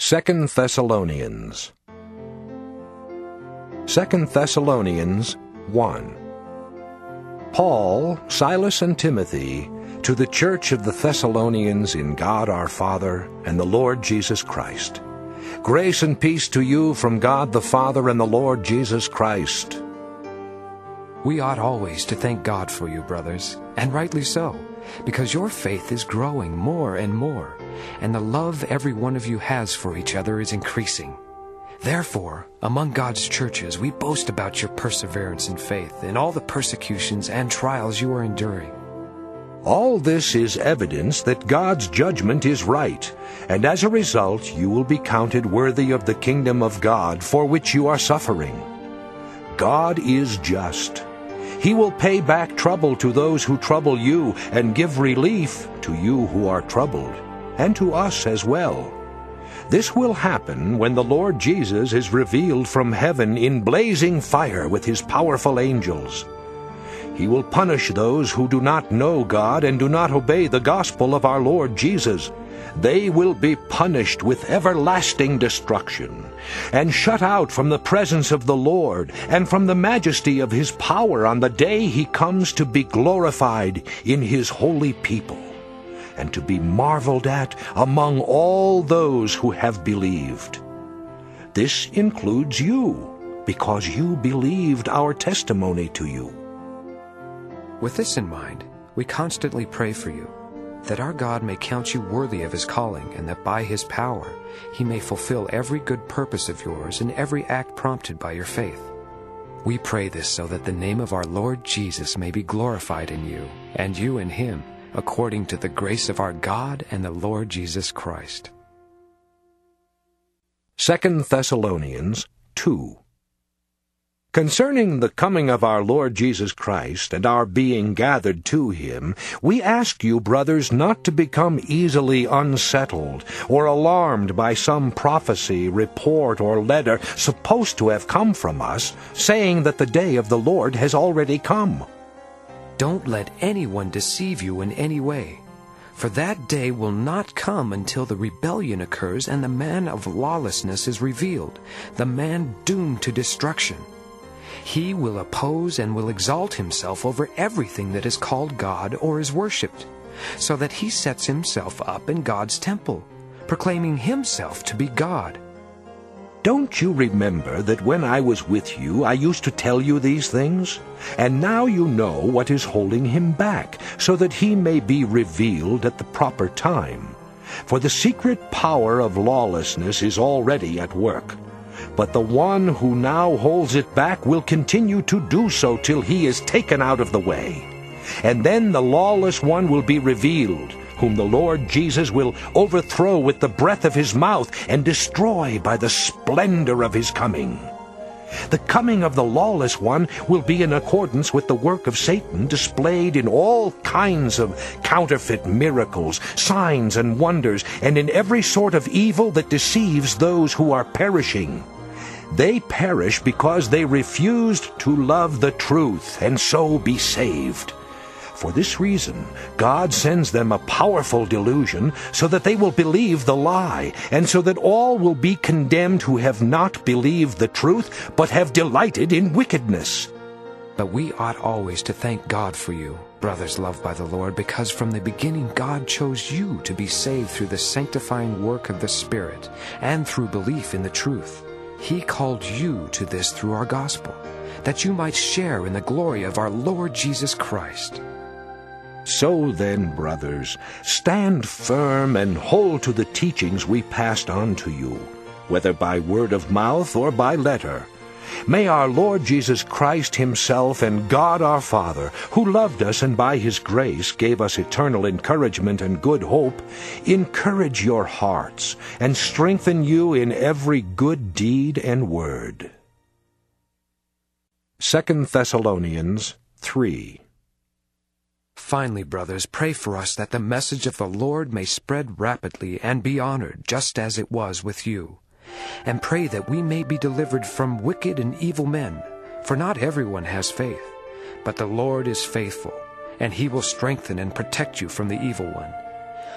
2 Thessalonians 2 Thessalonians 1. Paul, Silas, and Timothy, to the church of the Thessalonians in God our Father and the Lord Jesus Christ. Grace and peace to you from God the Father and the Lord Jesus Christ. We ought always to thank God for you, brothers, and rightly so, because your faith is growing more and more, and the love every one of you has for each other is increasing. Therefore, among God's churches, we boast about your perseverance in faith in all the persecutions and trials you are enduring. All this is evidence that God's judgment is right, and as a result you will be counted worthy of the kingdom of God for which you are suffering. God is just. He will pay back trouble to those who trouble you and give relief to you who are troubled, and to us as well. This will happen when the Lord Jesus is revealed from heaven in blazing fire with his powerful angels. He will punish those who do not know God and do not obey the gospel of our Lord Jesus. They will be punished with everlasting destruction, and shut out from the presence of the Lord and from the majesty of his power on the day he comes to be glorified in his holy people, and to be marveled at among all those who have believed. This includes you, because you believed our testimony to you. With this in mind, we constantly pray for you, that our God may count you worthy of his calling, and that by his power he may fulfill every good purpose of yours and every act prompted by your faith. We pray this so that the name of our Lord Jesus may be glorified in you, and you in him, according to the grace of our God and the Lord Jesus Christ. 2 Thessalonians 2. Concerning the coming of our Lord Jesus Christ and our being gathered to him, we ask you, brothers, not to become easily unsettled or alarmed by some prophecy, report, or letter supposed to have come from us, saying that the day of the Lord has already come. Don't let anyone deceive you in any way, for that day will not come until the rebellion occurs and the man of lawlessness is revealed, the man doomed to destruction. He will oppose and will exalt himself over everything that is called God or is worshipped, so that he sets himself up in God's temple, proclaiming himself to be God. Don't you remember that when I was with you I used to tell you these things? And now you know what is holding him back, so that he may be revealed at the proper time. For the secret power of lawlessness is already at work. But the one who now holds it back will continue to do so till he is taken out of the way. And then the lawless one will be revealed, whom the Lord Jesus will overthrow with the breath of his mouth and destroy by the splendor of his coming. The coming of the lawless one will be in accordance with the work of Satan, displayed in all kinds of counterfeit miracles, signs, and wonders, and in every sort of evil that deceives those who are perishing. They perish because they refused to love the truth and so be saved. For this reason, God sends them a powerful delusion, so that they will believe the lie, and so that all will be condemned who have not believed the truth, but have delighted in wickedness. But we ought always to thank God for you, brothers loved by the Lord, because from the beginning God chose you to be saved through the sanctifying work of the Spirit, and through belief in the truth. He called you to this through our gospel, that you might share in the glory of our Lord Jesus Christ. So then, brothers, stand firm and hold to the teachings we passed on to you, whether by word of mouth or by letter. May our Lord Jesus Christ himself and God our Father, who loved us and by his grace gave us eternal encouragement and good hope, encourage your hearts and strengthen you in every good deed and word. 2 Thessalonians 3. Finally, brothers, pray for us that the message of the Lord may spread rapidly and be honored, just as it was with you. And pray that we may be delivered from wicked and evil men, for not everyone has faith. But the Lord is faithful, and he will strengthen and protect you from the evil one.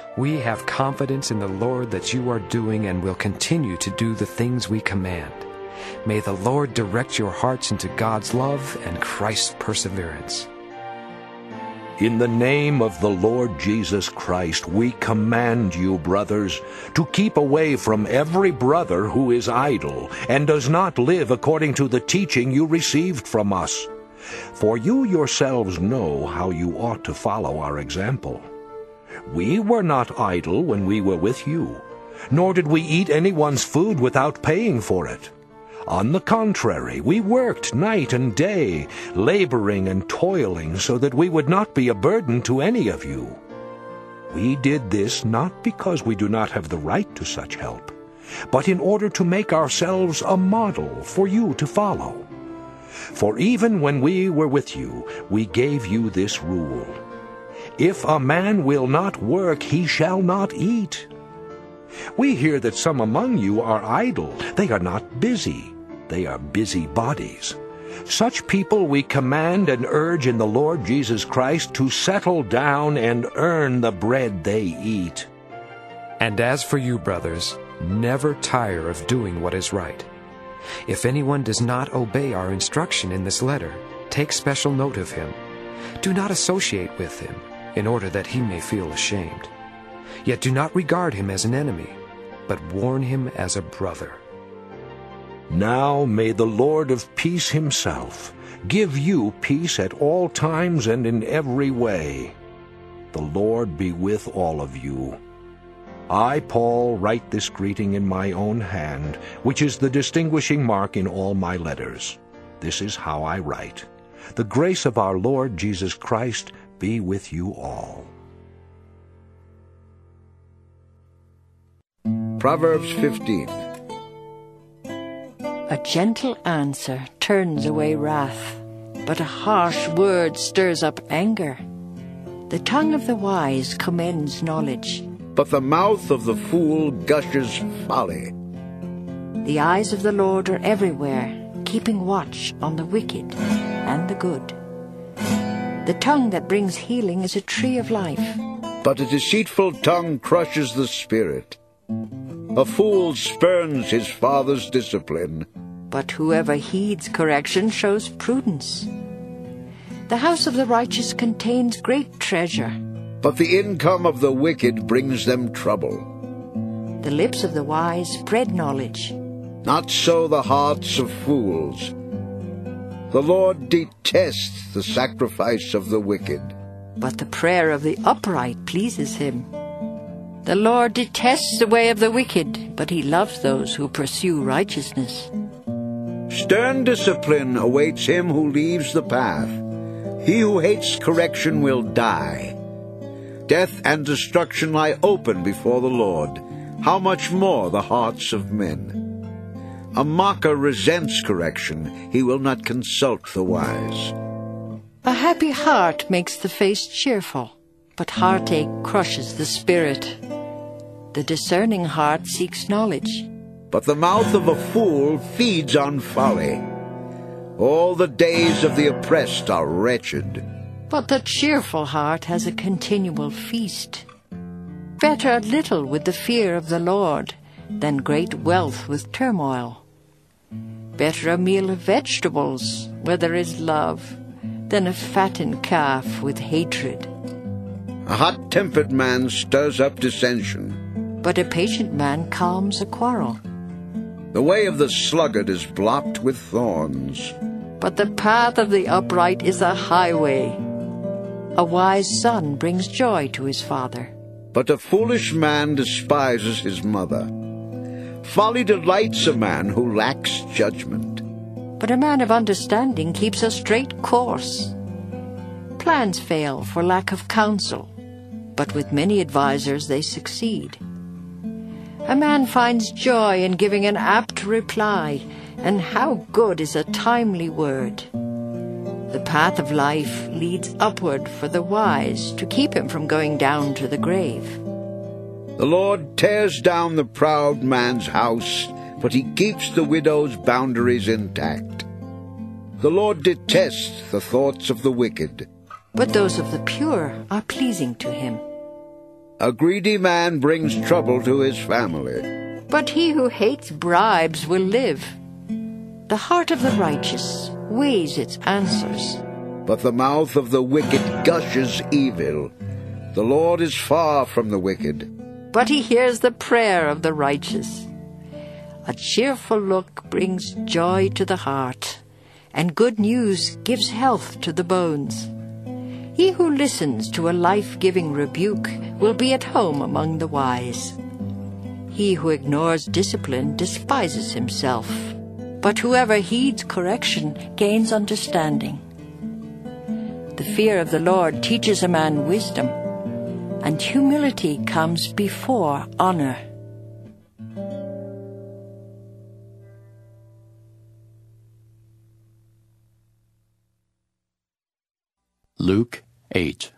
We have confidence in the Lord that you are doing and will continue to do the things we command. May the Lord direct your hearts into God's love and Christ's perseverance. In the name of the Lord Jesus Christ, we command you, brothers, to keep away from every brother who is idle and does not live according to the teaching you received from us. For you yourselves know how you ought to follow our example. We were not idle when we were with you, nor did we eat anyone's food without paying for it. On the contrary, we worked night and day, laboring and toiling so that we would not be a burden to any of you. We did this not because we do not have the right to such help, but in order to make ourselves a model for you to follow. For even when we were with you, we gave you this rule: if a man will not work, he shall not eat. We hear that some among you are idle. They are not busy. They are busybodies. Such people we command and urge in the Lord Jesus Christ to settle down and earn the bread they eat. And as for you, brothers, never tire of doing what is right. If anyone does not obey our instruction in this letter, take special note of him. Do not associate with him, in order that he may feel ashamed. Yet do not regard him as an enemy, but warn him as a brother. Now may the Lord of peace himself give you peace at all times and in every way. The Lord be with all of you. I, Paul, write this greeting in my own hand, which is the distinguishing mark in all my letters. This is how I write. The grace of our Lord Jesus Christ be with you all. Proverbs 15. A gentle answer turns away wrath, but a harsh word stirs up anger. The tongue of the wise commends knowledge, But the mouth of the fool gushes folly. the eyes of the Lord are everywhere, keeping watch on the wicked and the good. The tongue that brings healing is a tree of life, But a deceitful tongue crushes the spirit. A fool spurns his father's discipline. but whoever heeds correction shows prudence. The house of the righteous contains great treasure. But the income of the wicked brings them trouble. The lips of the wise spread knowledge. Not so the hearts of fools. The Lord detests the sacrifice of the wicked. But the prayer of the upright pleases him. The Lord detests the way of the wicked, but he loves those who pursue righteousness. Stern discipline awaits him who leaves the path. He who hates correction will die. Death and destruction lie open before the Lord. How much more the hearts of men? A mocker resents correction. He will not consult the wise. A happy heart makes the face cheerful, but heartache crushes the spirit. The discerning heart seeks knowledge, But the mouth of a fool feeds on folly. All the days of the oppressed are wretched. but the cheerful heart has a continual feast. Better a little with the fear of the Lord than great wealth with turmoil. Better a meal of vegetables where there is love than a fattened calf with hatred. A hot-tempered man stirs up dissension. But a patient man calms a quarrel. The way of the sluggard is blocked with thorns. But the path of the upright is a highway. A wise son brings joy to his father. But a foolish man despises his mother. Folly delights a man who lacks judgment. But a man of understanding keeps a straight course. Plans fail for lack of counsel, but with many advisers they succeed. A man finds joy in giving an apt reply, and how good is a timely word. The path of life leads upward for the wise to keep him from going down to the grave. The Lord tears down the proud man's house, but he keeps the widow's boundaries intact. The Lord detests the thoughts of the wicked. But those of the pure are pleasing to him. A greedy man brings trouble to his family. But he who hates bribes will live. The heart of the righteous weighs its answers, But the mouth of the wicked gushes evil. The Lord is far from the wicked. but he hears the prayer of the righteous. A cheerful look brings joy to the heart, and good news gives health to the bones. He who listens to a life-giving rebuke will be at home among the wise. He who ignores discipline despises himself, but whoever heeds correction gains understanding. The fear of the Lord teaches a man wisdom, and humility comes before honor. Luke 8.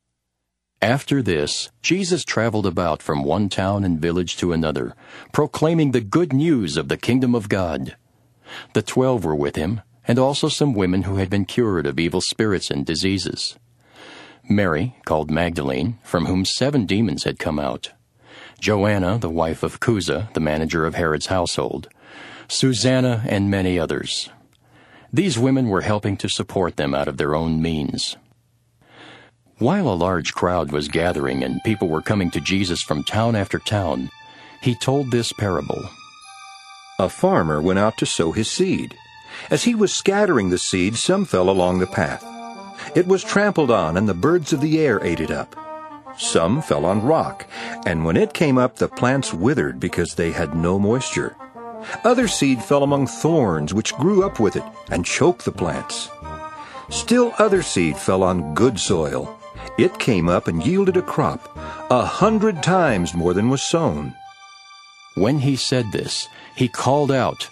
After this, Jesus traveled about from one town and village to another, proclaiming the good news of the kingdom of God. The 12 were with him, and also some women who had been cured of evil spirits and diseases. Mary, called Magdalene, from whom 7 demons had come out. Joanna, the wife of Chuza, the manager of Herod's household. Susanna, and many others. These women were helping to support them out of their own means. While a large crowd was gathering and people were coming to Jesus from town after town, he told this parable. A farmer went out to sow his seed. As he was scattering the seed, some fell along the path. It was trampled on, and the birds of the air ate it up. Some fell on rock, and when it came up, the plants withered because they had no moisture. Other seed fell among thorns, which grew up with it and choked the plants. Still other seed fell on good soil. It came up and yielded a crop, 100 times more than was sown. When he said this, he called out,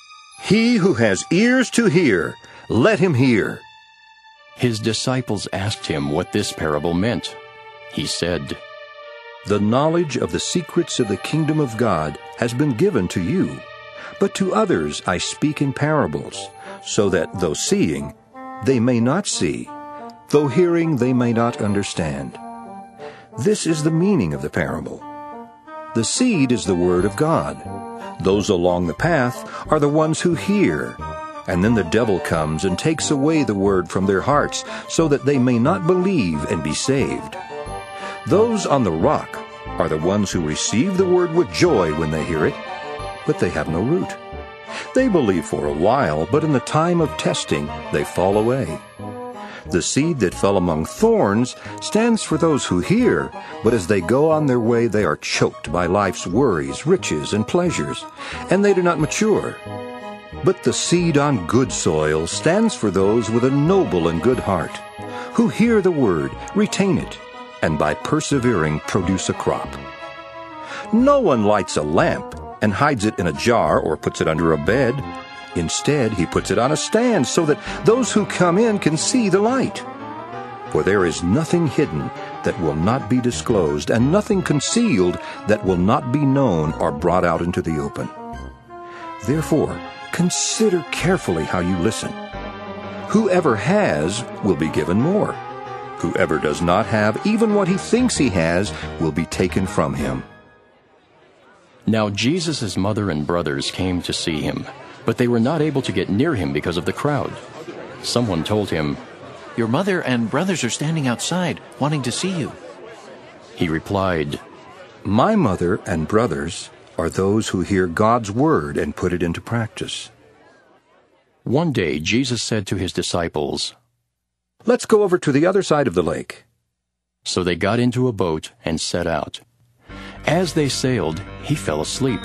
He who has ears to hear, let him hear. His disciples asked him what this parable meant. He said, The knowledge of the secrets of the kingdom of God has been given to you, but to others I speak in parables, so that though seeing, they may not see, though hearing, they may not understand. This is the meaning of the parable. The seed is the word of God. Those along the path are the ones who hear, and then the devil comes and takes away the word from their hearts, so that they may not believe and be saved. Those on the rock are the ones who receive the word with joy when they hear it, but they have no root. They believe for a while, but in the time of testing they fall away. The seed that fell among thorns stands for those who hear, but as they go on their way they are choked by life's worries, riches, and pleasures, and they do not mature. But the seed on good soil stands for those with a noble and good heart, who hear the word, retain it, and by persevering produce a crop. No one lights a lamp and hides it in a jar or puts it under a bed. Instead, he puts it on a stand so that those who come in can see the light. For there is nothing hidden that will not be disclosed, and nothing concealed that will not be known or brought out into the open. Therefore, consider carefully how you listen. Whoever has will be given more. Whoever does not have, even what he thinks he has, will be taken from him. Now Jesus' mother and brothers came to see him, but they were not able to get near him because of the crowd. Someone told him, Your mother and brothers are standing outside, wanting to see you. He replied, My mother and brothers are those who hear God's word and put it into practice. One day Jesus said to his disciples, Let's go over to the other side of the lake. So they got into a boat and set out. As they sailed, he fell asleep.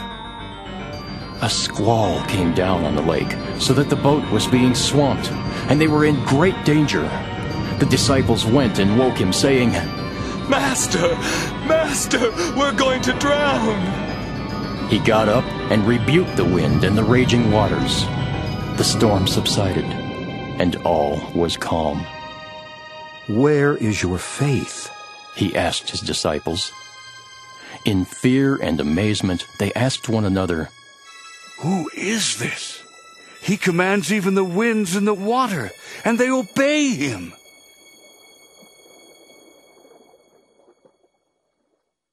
A squall came down on the lake, so that the boat was being swamped, and they were in great danger. The disciples went and woke him, saying, Master! Master! We're going to drown! He got up and rebuked the wind and the raging waters. The storm subsided, and all was calm. Where is your faith? He asked his disciples. In fear and amazement, they asked one another, Who is this? He commands even the winds and the water, and they obey him.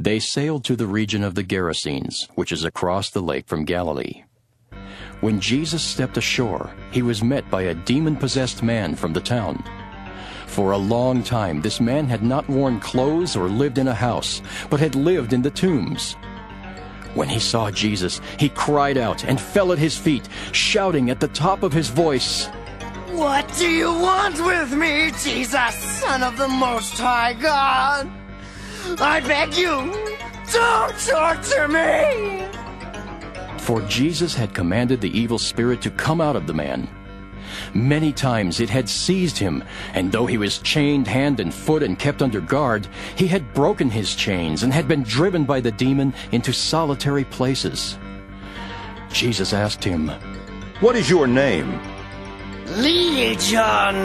They sailed to the region of the Gerasenes, which is across the lake from Galilee. When Jesus stepped ashore, he was met by a demon-possessed man from the town. For a long time, this man had not worn clothes or lived in a house, but had lived in the tombs. When he saw Jesus, he cried out and fell at his feet, shouting at the top of his voice, "What do you want with me, Jesus, Son of the Most High God? I beg you, don't torture me!" For Jesus had commanded the evil spirit to come out of the man. Many times it had seized him, and though he was chained hand and foot and kept under guard, he had broken his chains and had been driven by the demon into solitary places. Jesus asked him, "What is your name?" "Legion,"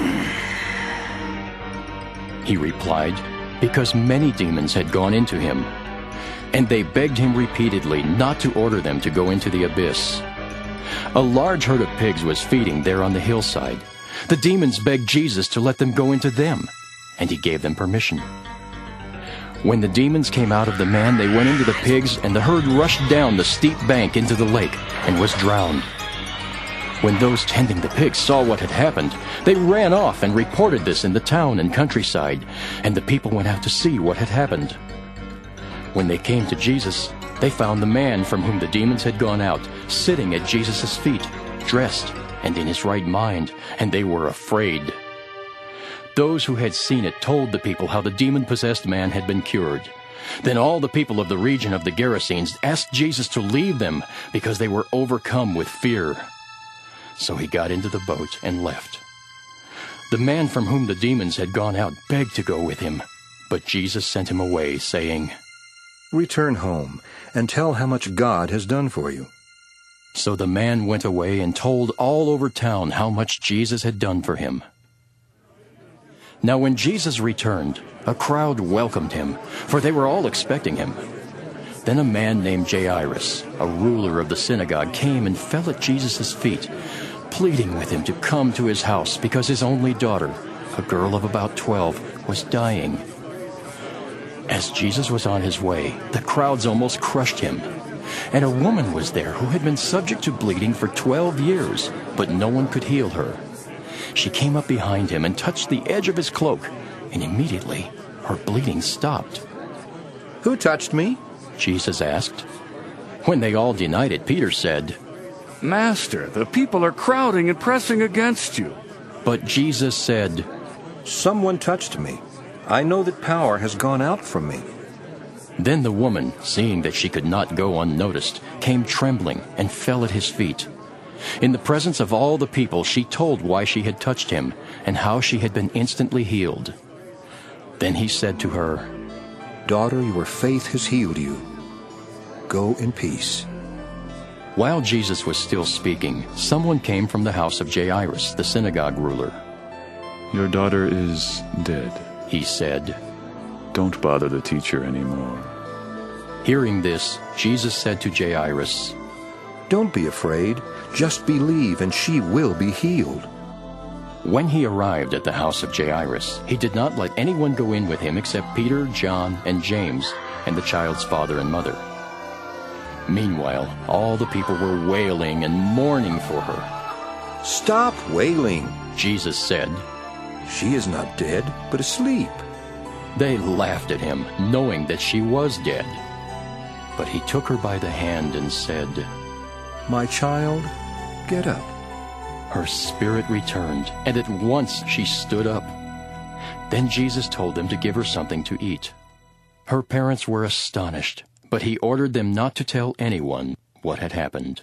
he replied, because many demons had gone into him. And they begged him repeatedly not to order them to go into the abyss. A large herd of pigs was feeding there on the hillside. The demons begged Jesus to let them go into them, and he gave them permission. When the demons came out of the man, they went into the pigs, and the herd rushed down the steep bank into the lake and was drowned. When those tending the pigs saw what had happened, they ran off and reported this in the town and countryside, and the people went out to see what had happened. When they came to Jesus, they found the man from whom the demons had gone out sitting at Jesus' feet, dressed and in his right mind, and they were afraid. Those who had seen it told the people how the demon-possessed man had been cured. Then all the people of the region of the Gerasenes asked Jesus to leave them because they were overcome with fear. So he got into the boat and left. The man from whom the demons had gone out begged to go with him, but Jesus sent him away, saying, "Return home and tell how much God has done for you." So the man went away and told all over town how much Jesus had done for him. Now when Jesus returned, a crowd welcomed him, for they were all expecting him. Then a man named Jairus, a ruler of the synagogue, came and fell at Jesus' feet, pleading with him to come to his house because his only daughter, a girl of about 12, was dying. As Jesus was on his way, the crowds almost crushed him. And a woman was there who had been subject to bleeding for 12 years, but no one could heal her. She came up behind him and touched the edge of his cloak, and immediately her bleeding stopped. "Who touched me?" Jesus asked. When they all denied it, Peter said, "Master, the people are crowding and pressing against you." But Jesus said, "Someone touched me. I know that power has gone out from me." Then the woman, seeing that she could not go unnoticed, came trembling and fell at his feet. In the presence of all the people, she told why she had touched him and how she had been instantly healed. Then he said to her, "Daughter, your faith has healed you. Go in peace." While Jesus was still speaking, someone came from the house of Jairus, the synagogue ruler. "Your daughter is dead," he said. "Don't bother the teacher anymore." Hearing this, Jesus said to Jairus, "Don't be afraid. Just believe, and she will be healed." When he arrived at the house of Jairus, he did not let anyone go in with him except Peter, John, and James, and the child's father and mother. Meanwhile, all the people were wailing and mourning for her. "Stop wailing," Jesus said. "She is not dead, but asleep." They laughed at him, knowing that she was dead. But he took her by the hand and said, "My child, get up." Her spirit returned, and at once she stood up. Then Jesus told them to give her something to eat. Her parents were astonished, but he ordered them not to tell anyone what had happened.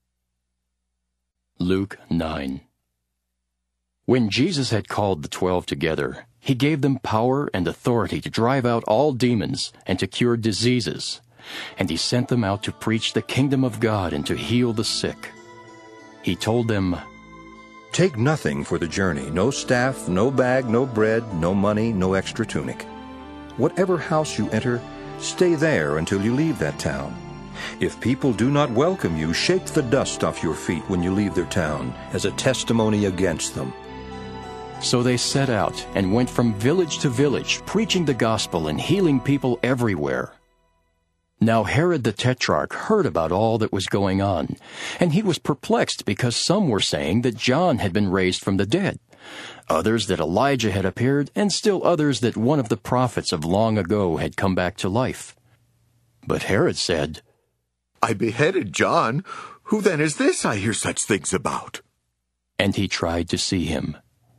Luke 9. When Jesus had called the 12 together, he gave them power and authority to drive out all demons and to cure diseases, and he sent them out to preach the kingdom of God and to heal the sick. He told them, "Take nothing for the journey, no staff, no bag, no bread, no money, no extra tunic. Whatever house you enter, stay there until you leave that town. If people do not welcome you, shake the dust off your feet when you leave their town as a testimony against them." So they set out and went from village to village, preaching the gospel and healing people everywhere. Now Herod the Tetrarch heard about all that was going on, and he was perplexed because some were saying that John had been raised from the dead, others that Elijah had appeared, and still others that one of the prophets of long ago had come back to life. But Herod said, I beheaded John. Who then is this I hear such things about? And he tried to see him.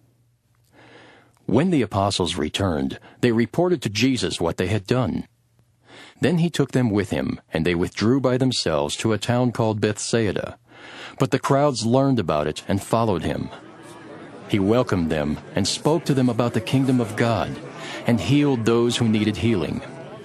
When the apostles returned, they reported to Jesus what they had done. Then he took them with him, and they withdrew by themselves to a town called Bethsaida. But the crowds learned about it and followed him. He welcomed them and spoke to them about the kingdom of God, and healed those who needed healing.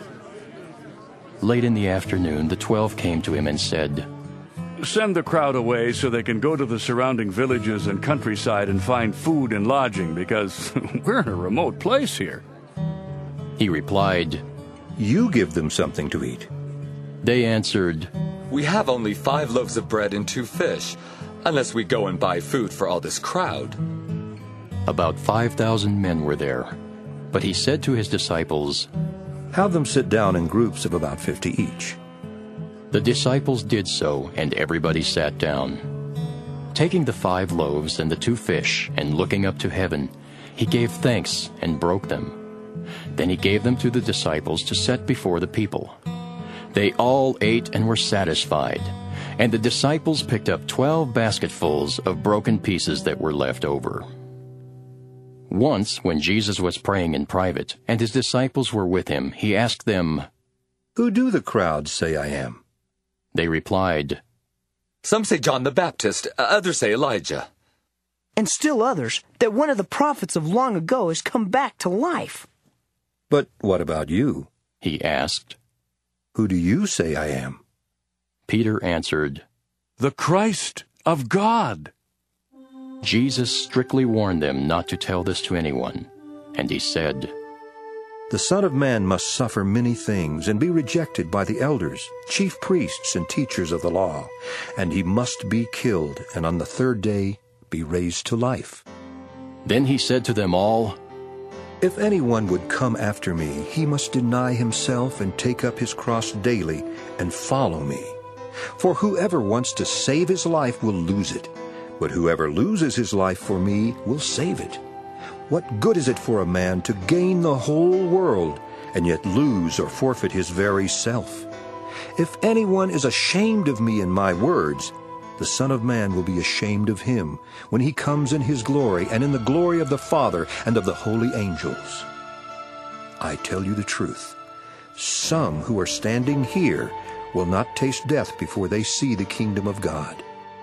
Late in the afternoon, the 12 came to him and said, Send the crowd away so they can go to the surrounding villages and countryside and find food and lodging, because we're in a remote place here. He replied, You give them something to eat. They answered, We have only 5 loaves of bread and 2 fish, unless we go and buy food for all this crowd. About 5,000 men were there. But he said to his disciples, Have them sit down in groups of about 50 each. The disciples did so, and everybody sat down. Taking the 5 loaves and the 2 fish, and looking up to heaven, he gave thanks and broke them. Then he gave them to the disciples to set before the people. They all ate and were satisfied, and the disciples picked up 12 basketfuls of broken pieces that were left over. Once, when Jesus was praying in private, and his disciples were with him, he asked them, Who do the crowds say I am? They replied, Some say John the Baptist, others say Elijah. And still others, that one of the prophets of long ago has come back to life. But what about you? He asked. Who do you say I am? Peter answered, The Christ of God. Jesus strictly warned them not to tell this to anyone, and he said, The Son of Man must suffer many things and be rejected by the elders, chief priests, and teachers of the law, and he must be killed, and on the 3rd day be raised to life. Then he said to them all, If anyone would come after me, he must deny himself and take up his cross daily and follow me. For whoever wants to save his life will lose it, but whoever loses his life for me will save it. What good is it for a man to gain the whole world and yet lose or forfeit his very self? If anyone is ashamed of me and my words, the Son of Man will be ashamed of him when he comes in his glory and in the glory of the Father and of the holy angels. I tell you the truth, some who are standing here will not taste death before they see the kingdom of God.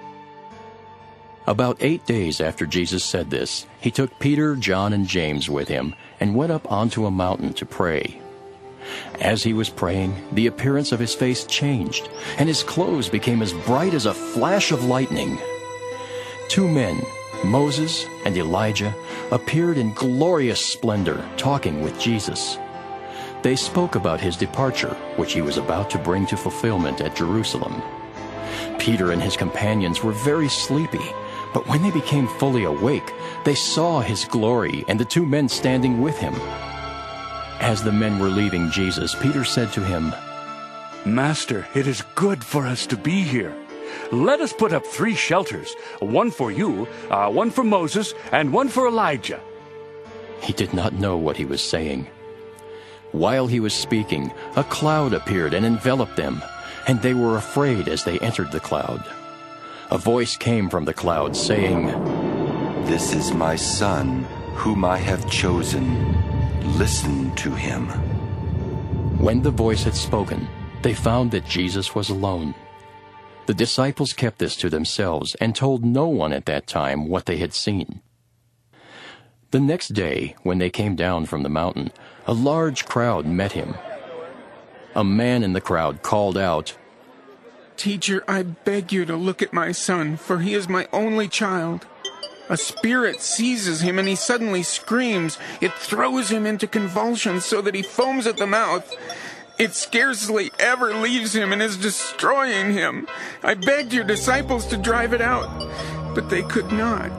About 8 days after Jesus said this, he took Peter, John, and James with him and went up onto a mountain to pray. As he was praying, the appearance of his face changed, and his clothes became as bright as a flash of lightning. 2 men, Moses and Elijah, appeared in glorious splendor, talking with Jesus. They spoke about his departure, which he was about to bring to fulfillment at Jerusalem. Peter and his companions were very sleepy, but when they became fully awake, they saw his glory and the 2 men standing with him. As the men were leaving Jesus, Peter said to him, Master, it is good for us to be here. Let us put up 3 shelters, one for you, one for Moses, and one for Elijah. He did not know what he was saying. While he was speaking, a cloud appeared and enveloped them, and they were afraid as they entered the cloud. A voice came from the cloud saying, This is my Son, whom I have chosen. Listen to him. When the voice had spoken, they found that Jesus was alone. The disciples kept this to themselves and told no one at that time what they had seen. The next day, when they came down from the mountain, a large crowd met him. A man in the crowd called out, Teacher, I beg you to look at my son, for he is my only child. A spirit seizes him and he suddenly screams. It throws him into convulsions so that he foams at the mouth. It scarcely ever leaves him and is destroying him. I begged your disciples to drive it out, but they could not.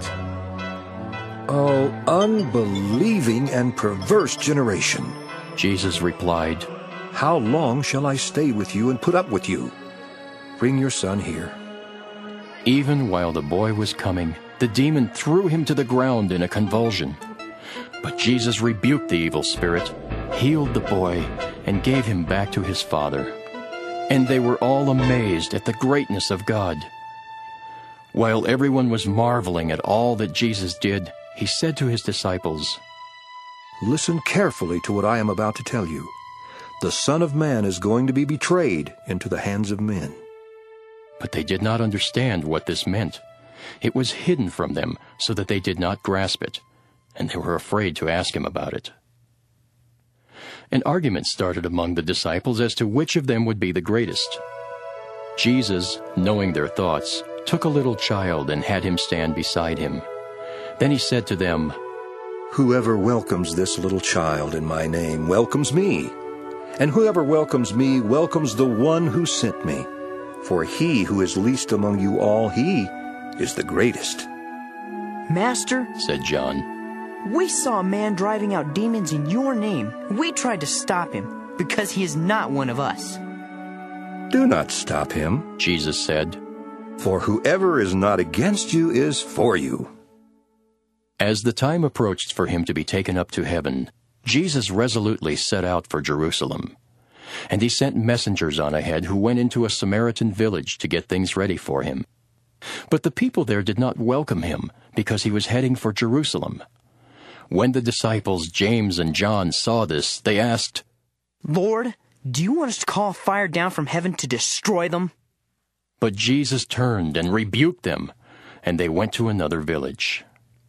Oh, unbelieving and perverse generation. Jesus replied, How long shall I stay with you and put up with you? Bring your son here." Even while the boy was coming, the demon threw him to the ground in a convulsion. But Jesus rebuked the evil spirit, healed the boy, and gave him back to his father. And they were all amazed at the greatness of God. While everyone was marveling at all that Jesus did, he said to his disciples, "Listen carefully to what I am about to tell you. The Son of Man is going to be betrayed into the hands of men." But they did not understand what this meant. It was hidden from them so that they did not grasp it, and they were afraid to ask him about it. An argument started among the disciples as to which of them would be the greatest. Jesus, knowing their thoughts, took a little child and had him stand beside him. Then he said to them, "Whoever welcomes this little child in my name welcomes me, and whoever welcomes me welcomes the one who sent me. For he who is least among you all, he is the greatest." "Master," said John, "we saw a man driving out demons in your name. We tried to stop him because he is not one of us." "Do not stop him," Jesus said, "for whoever is not against you is for you." As the time approached for him to be taken up to heaven, Jesus resolutely set out for Jerusalem. And he sent messengers on ahead who went into a Samaritan village to get things ready for him. But the people there did not welcome him because he was heading for Jerusalem. When the disciples James and John saw this, they asked, "Lord, do you want us to call fire down from heaven to destroy them?" But Jesus turned and rebuked them, and they went to another village.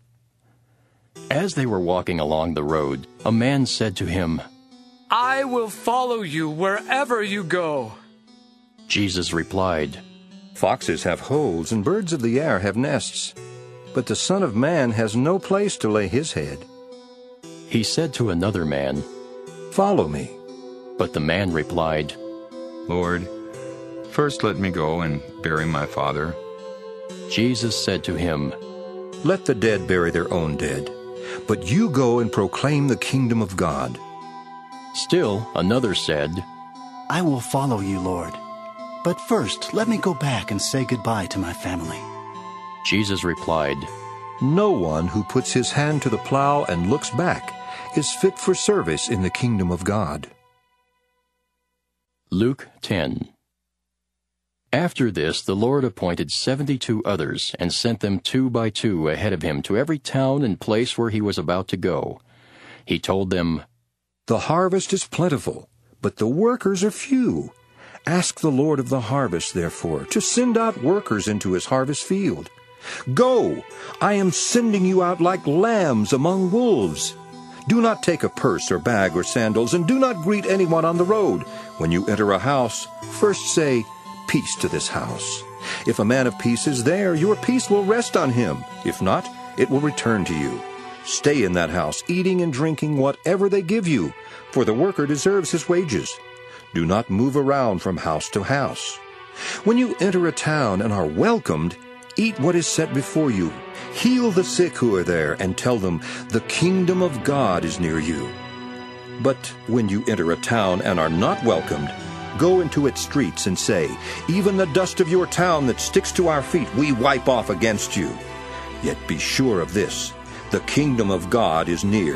As they were walking along the road, a man said to him, "I will follow you wherever you go." Jesus replied, "Foxes have holes and birds of the air have nests, but the Son of Man has no place to lay his head." He said to another man, "Follow me." But the man replied, "Lord, first let me go and bury my father." Jesus said to him, "Let the dead bury their own dead, but you go and proclaim the kingdom of God." Still another said, "I will follow you, Lord, but first let me go back and say goodbye to my family." Jesus replied, "No one who puts his hand to the plow and looks back is fit for service in the kingdom of God." Luke 10. After this, the Lord appointed 72 others and sent them 2 by 2 ahead of him to every town and place where he was about to go. He told them, "The harvest is plentiful, but the workers are few. Ask the Lord of the harvest, therefore, to send out workers into his harvest field. Go, I am sending you out like lambs among wolves. Do not take a purse or bag or sandals, and do not greet anyone on the road. When you enter a house, first say, 'Peace to this house.' If a man of peace is there, your peace will rest on him. If not, it will return to you. Stay in that house, eating and drinking whatever they give you, for the worker deserves his wages. Do not move around from house to house. When you enter a town and are welcomed, eat what is set before you. Heal the sick who are there, and tell them, 'The kingdom of God is near you.' But when you enter a town and are not welcomed, go into its streets and say, 'Even the dust of your town that sticks to our feet we wipe off against you.' Yet be sure of this, the kingdom of God is near.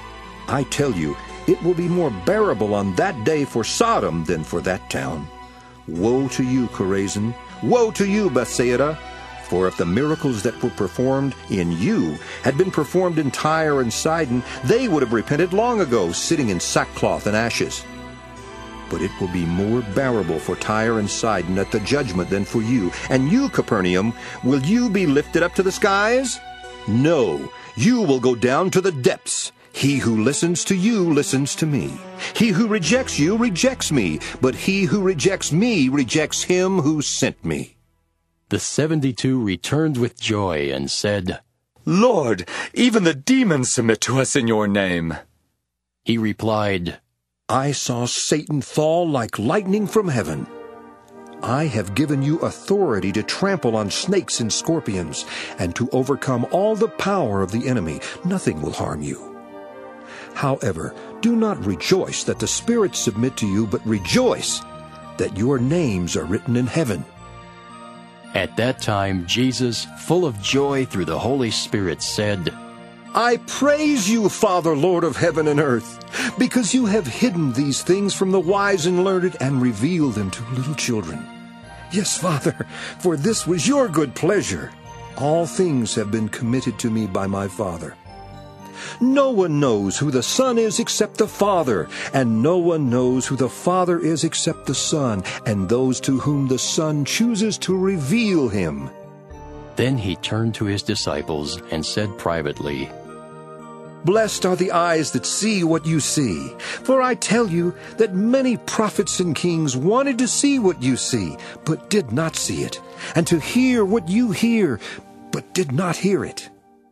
I tell you, it will be more bearable on that day for Sodom than for that town. Woe to you, Chorazin! Woe to you, Bethsaida! For if the miracles that were performed in you had been performed in Tyre and Sidon, they would have repented long ago, sitting in sackcloth and ashes. But it will be more bearable for Tyre and Sidon at the judgment than for you. And you, Capernaum, will you be lifted up to the skies? No, you will go down to the depths. He who listens to you listens to me. He who rejects you rejects me, but he who rejects me rejects him who sent me." The 72 returned with joy and said, "Lord, even the demons submit to us in your name." He replied, "I saw Satan fall like lightning from heaven. I have given you authority to trample on snakes and scorpions, and to overcome all the power of the enemy. Nothing will harm you. However, do not rejoice that the spirits submit to you, but rejoice that your names are written in heaven." At that time, Jesus, full of joy through the Holy Spirit, said, "I praise you, Father, Lord of heaven and earth, because you have hidden these things from the wise and learned and revealed them to little children. Yes, Father, for this was your good pleasure. All things have been committed to me by my Father. No one knows who the Son is except the Father, and no one knows who the Father is except the Son, and those to whom the Son chooses to reveal him." Then he turned to his disciples and said privately, "Blessed are the eyes that see what you see. For I tell you that many prophets and kings wanted to see what you see, but did not see it, and to hear what you hear, but did not hear it."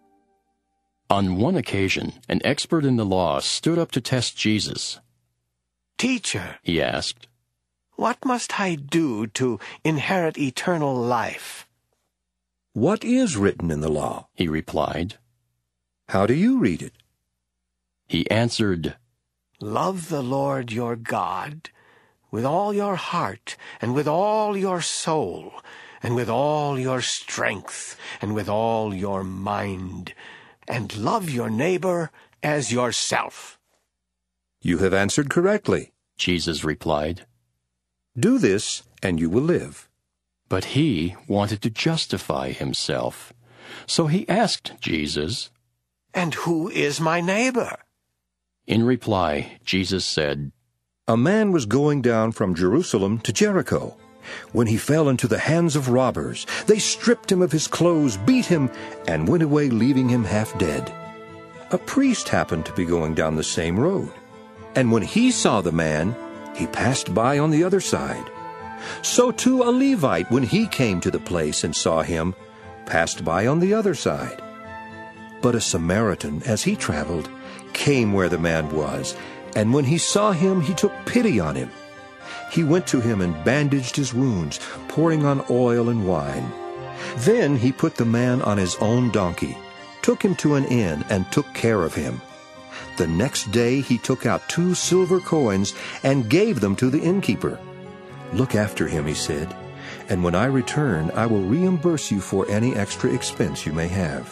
On one occasion, an expert in the law stood up to test Jesus. "Teacher," he asked, "what must I do to inherit eternal life?" "What is written in the law?" he replied. "How do you read it?" He answered, "Love the Lord your God with all your heart, and with all your soul, and with all your strength, and with all your mind, and love your neighbor as yourself." "You have answered correctly," Jesus replied. "Do this, and you will live." But he wanted to justify himself. So he asked Jesus, "And who is my neighbor?" In reply, Jesus said, "A man was going down from Jerusalem to Jericho, when he fell into the hands of robbers. They stripped him of his clothes, beat him, and went away, leaving him half dead. A priest happened to be going down the same road, and when he saw the man, he passed by on the other side. So too a Levite, when he came to the place and saw him, passed by on the other side. But a Samaritan, as he traveled, came where the man was, and when he saw him, he took pity on him. He went to him and bandaged his wounds, pouring on oil and wine. Then he put the man on his own donkey, took him to an inn, and took care of him. The next day he took out 2 silver coins and gave them to the innkeeper. 'Look after him,' he said, 'and when I return, I will reimburse you for any extra expense you may have.'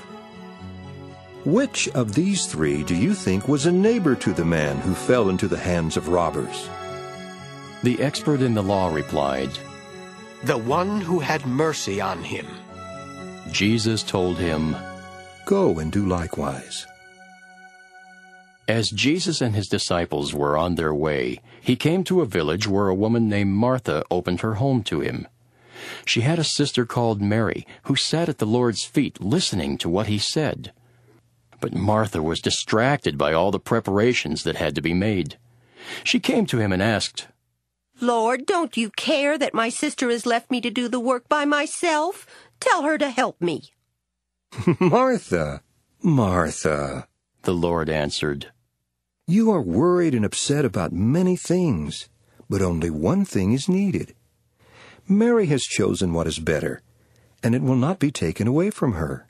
Which of these 3 do you think was a neighbor to the man who fell into the hands of robbers?" The expert in the law replied, "The one who had mercy on him." Jesus told him, "Go and do likewise." As Jesus and his disciples were on their way, he came to a village where a woman named Martha opened her home to him. She had a sister called Mary, who sat at the Lord's feet listening to what he said. But Martha was distracted by all the preparations that had to be made. She came to him and asked, "Lord, don't you care that my sister has left me to do the work by myself? Tell her to help me." "Martha, Martha," the Lord answered, "you are worried and upset about many things, but only one thing is needed. Mary has chosen what is better, and it will not be taken away from her."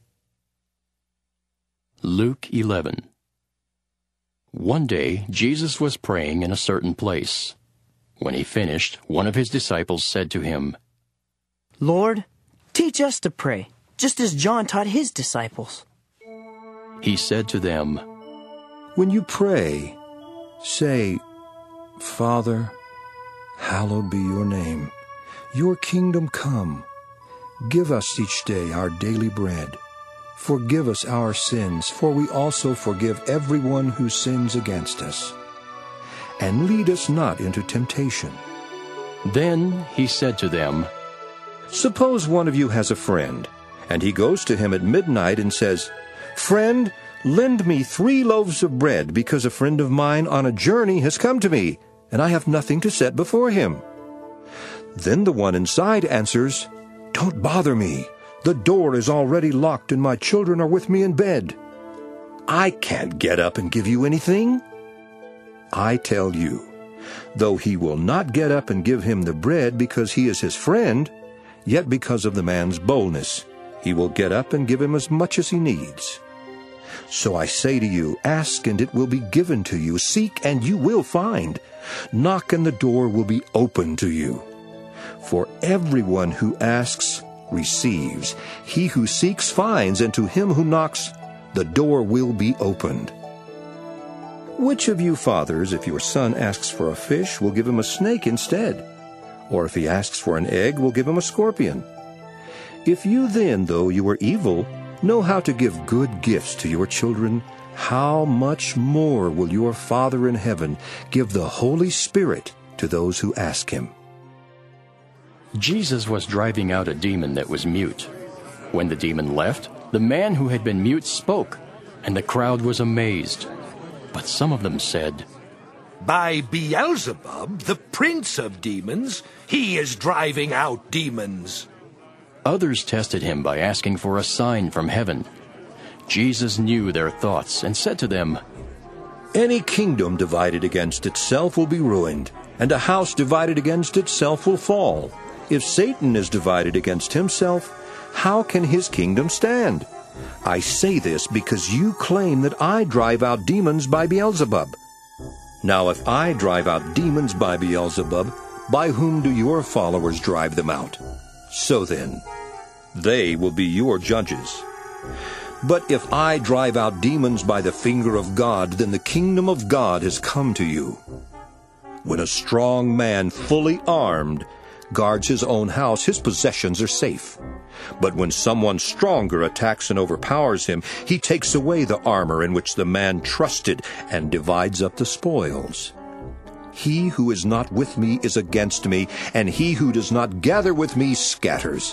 Luke 11. One day, Jesus was praying in a certain place. When he finished, one of his disciples said to him, "Lord, teach us to pray, just as John taught his disciples." He said to them, "When you pray, say, 'Father, hallowed be your name. Your kingdom come. Give us each day our daily bread. Forgive us our sins, for we also forgive everyone who sins against us. And lead us not into temptation.'" Then he said to them, "Suppose one of you has a friend, and he goes to him at midnight and says, 'Friend, lend me 3 loaves of bread, because a friend of mine on a journey has come to me, and I have nothing to set before him.' Then the one inside answers, 'Don't bother me. The door is already locked and my children are with me in bed. I can't get up and give you anything.' I tell you, though he will not get up and give him the bread because he is his friend, yet because of the man's boldness, he will get up and give him as much as he needs. So I say to you, ask and it will be given to you. Seek and you will find. Knock and the door will be opened to you. For everyone who asks receives. He who seeks finds, and to him who knocks the door will be opened. Which of you fathers, if your son asks for a fish, will give him a snake instead? Or if he asks for an egg, will give him a scorpion? If you then, though you are evil, know how to give good gifts to your children, how much more will your Father in heaven give the Holy Spirit to those who ask him? Jesus was driving out a demon that was mute. When the demon left, the man who had been mute spoke, and the crowd was amazed. But some of them said, "By Beelzebub, the prince of demons, he is driving out demons." Others tested him by asking for a sign from heaven. Jesus knew their thoughts and said to them, Any kingdom divided against itself will be ruined, and a house divided against itself will fall. If Satan is divided against himself, how can his kingdom stand? I say this because you claim that I drive out demons by Beelzebub. Now if I drive out demons by Beelzebub, by whom do your followers drive them out? So then, they will be your judges. But if I drive out demons by the finger of God, then the kingdom of God has come to you. When a strong man, fully armed, guards his own house, his possessions are safe. But when someone stronger attacks and overpowers him, he takes away the armor in which the man trusted and divides up the spoils. He who is not with me is against me, and he who does not gather with me scatters.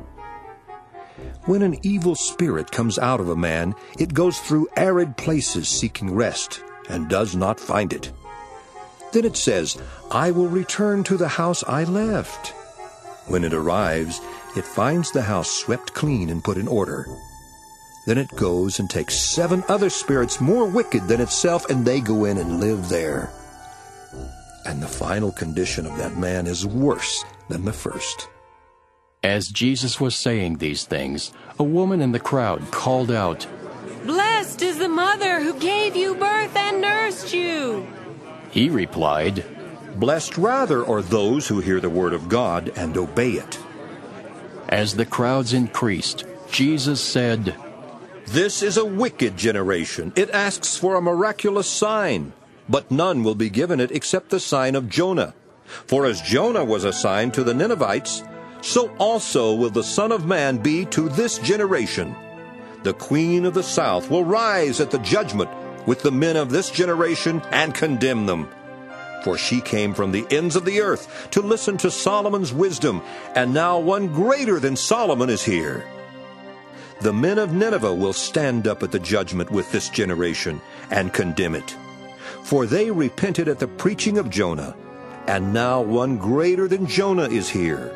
When an evil spirit comes out of a man, it goes through arid places seeking rest, and does not find it. Then it says, I will return to the house I left. When it arrives, it finds the house swept clean and put in order. Then it goes and takes 7 other spirits more wicked than itself, and they go in and live there. And the final condition of that man is worse than the first. As Jesus was saying these things, a woman in the crowd called out, Blessed is the mother who gave you birth and nursed you. He replied, Blessed rather are those who hear the word of God and obey it. As the crowds increased, Jesus said, This is a wicked generation. It asks for a miraculous sign, but none will be given it except the sign of Jonah. For as Jonah was a sign to the Ninevites, so also will the Son of Man be to this generation. The queen of the south will rise at the judgment with the men of this generation and condemn them. For she came from the ends of the earth to listen to Solomon's wisdom, and now one greater than Solomon is here. The men of Nineveh will stand up at the judgment with this generation and condemn it. For they repented at the preaching of Jonah, and now one greater than Jonah is here.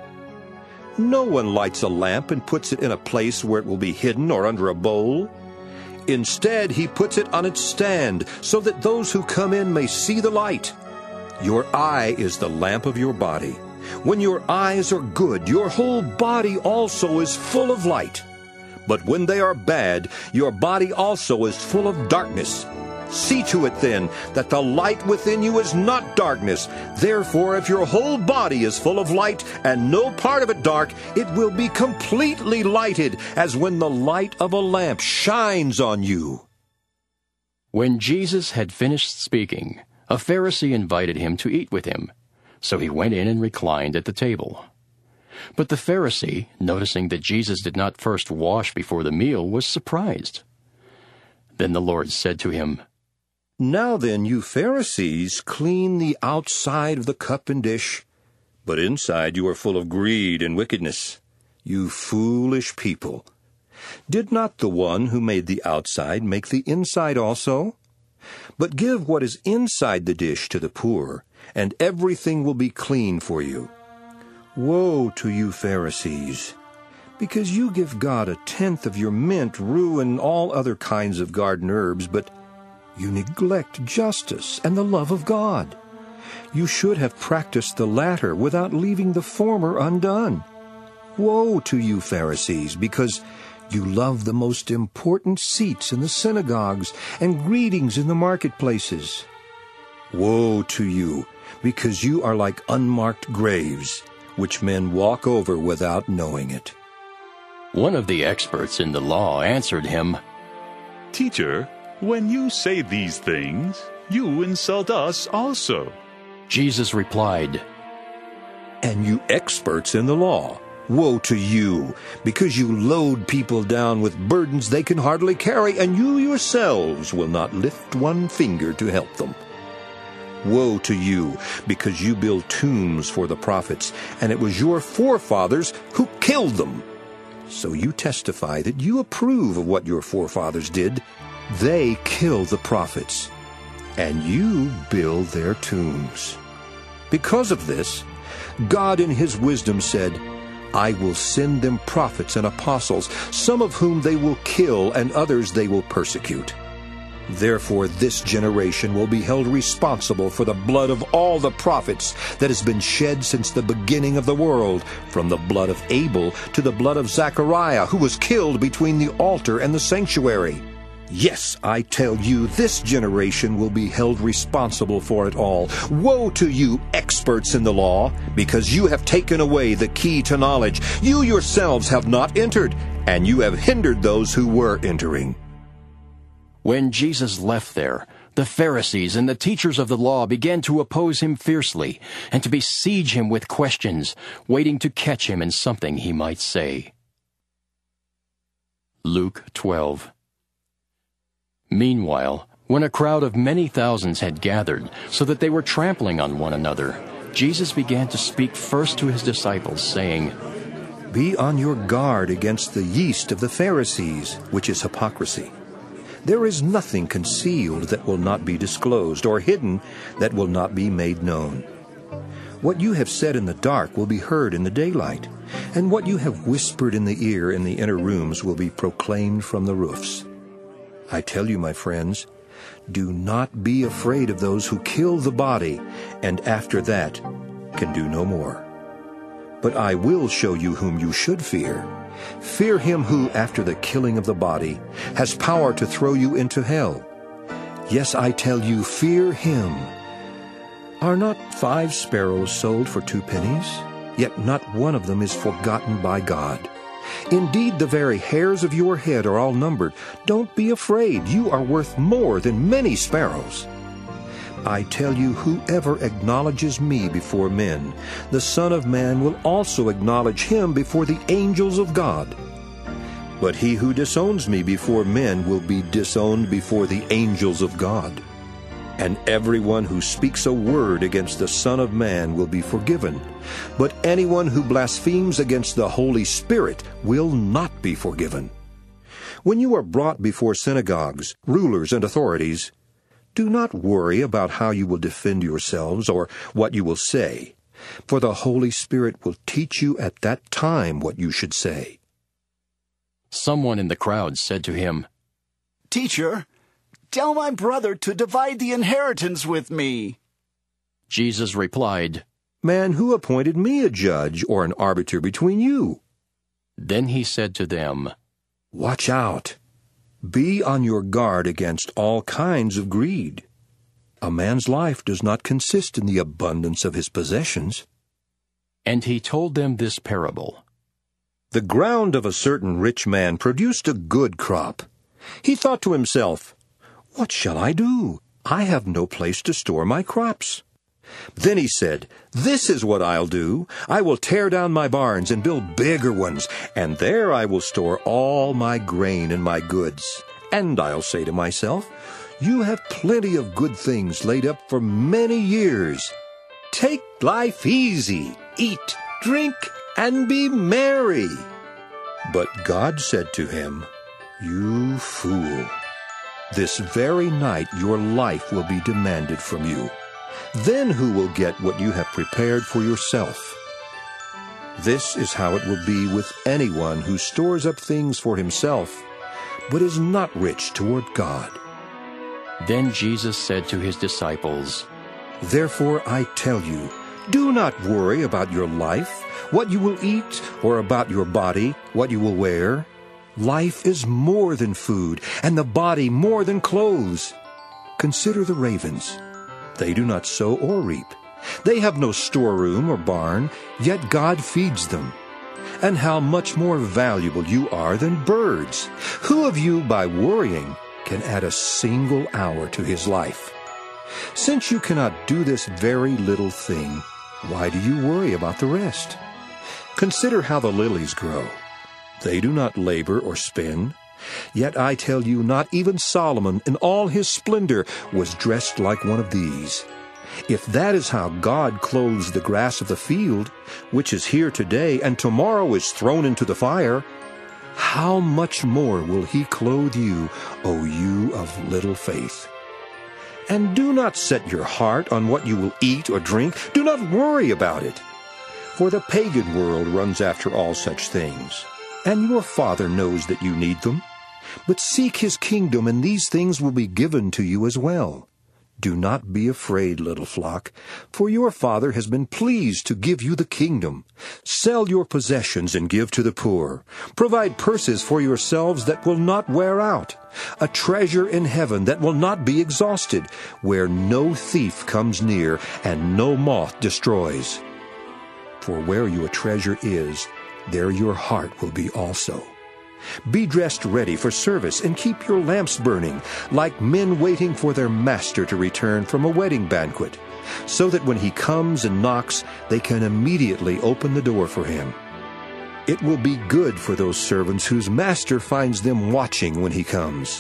No one lights a lamp and puts it in a place where it will be hidden or under a bowl. Instead, he puts it on its stand, so that those who come in may see the light. Your eye is the lamp of your body. When your eyes are good, your whole body also is full of light. But when they are bad, your body also is full of darkness. See to it then that the light within you is not darkness. Therefore, if your whole body is full of light and no part of it dark, it will be completely lighted, as when the light of a lamp shines on you. When Jesus had finished speaking, a Pharisee invited him to eat with him. So he went in and reclined at the table. But the Pharisee, noticing that Jesus did not first wash before the meal, was surprised. Then the Lord said to him, Now then, you Pharisees, clean the outside of the cup and dish, but inside you are full of greed and wickedness. You foolish people! Did not the one who made the outside make the inside also? But give what is inside the dish to the poor, and everything will be clean for you. Woe to you, Pharisees! Because you give God 1/10 of your mint, rue, and all other kinds of garden herbs, but you neglect justice and the love of God. You should have practiced the latter without leaving the former undone. Woe to you, Pharisees, because You love the most important seats in the synagogues and greetings in the marketplaces. Woe to you, because you are like unmarked graves, which men walk over without knowing it. One of the experts in the law answered him, Teacher, when you say these things, you insult us also. Jesus replied, And you experts in the law, woe to you, because you load people down with burdens they can hardly carry, and you yourselves will not lift one finger to help them. Woe to you, because you build tombs for the prophets, and it was your forefathers who killed them. So you testify that you approve of what your forefathers did. They killed the prophets, and you build their tombs. Because of this, God in his wisdom said, I will send them prophets and apostles, some of whom they will kill, and others they will persecute. Therefore this generation will be held responsible for the blood of all the prophets that has been shed since the beginning of the world, from the blood of Abel to the blood of Zechariah, who was killed between the altar and the sanctuary. Yes, I tell you, this generation will be held responsible for it all. Woe to you, experts in the law, because you have taken away the key to knowledge. You yourselves have not entered, and you have hindered those who were entering. When Jesus left there, the Pharisees and the teachers of the law began to oppose him fiercely and to besiege him with questions, waiting to catch him in something he might say. Luke 12. Meanwhile, when a crowd of many thousands had gathered, so that they were trampling on one another, Jesus began to speak first to his disciples, saying, Be on your guard against the yeast of the Pharisees, which is hypocrisy. There is nothing concealed that will not be disclosed, or hidden that will not be made known. What you have said in the dark will be heard in the daylight, and what you have whispered in the ear in the inner rooms will be proclaimed from the roofs. I tell you, my friends, do not be afraid of those who kill the body, and after that can do no more. But I will show you whom you should fear. Fear him who, after the killing of the body, has power to throw you into hell. Yes, I tell you, fear him. Are not 5 sparrows sold for 2 pennies? Yet not one of them is forgotten by God. Indeed, the very hairs of your head are all numbered. Don't be afraid. You are worth more than many sparrows. I tell you, whoever acknowledges me before men, the Son of Man will also acknowledge him before the angels of God. But he who disowns me before men will be disowned before the angels of God. And everyone who speaks a word against the Son of Man will be forgiven. But anyone who blasphemes against the Holy Spirit will not be forgiven. When you are brought before synagogues, rulers, and authorities, do not worry about how you will defend yourselves or what you will say, for the Holy Spirit will teach you at that time what you should say. Someone in the crowd said to him, Teacher, tell my brother to divide the inheritance with me. Jesus replied, Man, who appointed me a judge or an arbiter between you? Then he said to them, Watch out. Be on your guard against all kinds of greed. A man's life does not consist in the abundance of his possessions. And he told them this parable. The ground of a certain rich man produced a good crop. He thought to himself, What shall I do? I have no place to store my crops. Then he said, This is what I'll do. I will tear down my barns and build bigger ones, and there I will store all my grain and my goods. And I'll say to myself, You have plenty of good things laid up for many years. Take life easy, eat, drink, and be merry. But God said to him, You fool, this very night your life will be demanded from you. Then who will get what you have prepared for yourself? This is how it will be with anyone who stores up things for himself, but is not rich toward God. Then Jesus said to his disciples, Therefore I tell you, do not worry about your life, what you will eat, or about your body, what you will wear. Life is more than food, and the body more than clothes. Consider the ravens. They do not sow or reap. They have no storeroom or barn, yet God feeds them. And how much more valuable you are than birds. Who of you, by worrying, can add a single hour to his life? Since you cannot do this very little thing, why do you worry about the rest? Consider how the lilies grow. They do not labor or spin. Yet I tell you, not even Solomon in all his splendor was dressed like one of these. If that is how God clothes the grass of the field, which is here today and tomorrow is thrown into the fire, how much more will he clothe you, O you of little faith? And do not set your heart on what you will eat or drink. Do not worry about it. For the pagan world runs after all such things, and your Father knows that you need them. But seek his kingdom, and these things will be given to you as well. Do not be afraid, little flock, for your Father has been pleased to give you the kingdom. Sell your possessions and give to the poor. Provide purses for yourselves that will not wear out, a treasure in heaven that will not be exhausted, where no thief comes near and no moth destroys. For where your treasure is, there your heart will be also. Be dressed ready for service and keep your lamps burning, like men waiting for their master to return from a wedding banquet, so that when he comes and knocks, they can immediately open the door for him. It will be good for those servants whose master finds them watching when he comes.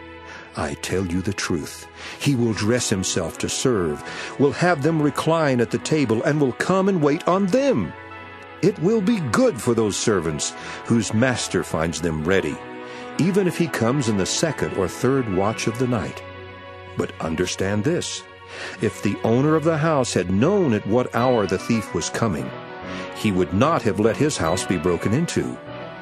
I tell you the truth, he will dress himself to serve, will have them recline at the table, and will come and wait on them. It will be good for those servants whose master finds them ready, even if he comes in the second or third watch of the night. But understand this, if the owner of the house had known at what hour the thief was coming, he would not have let his house be broken into.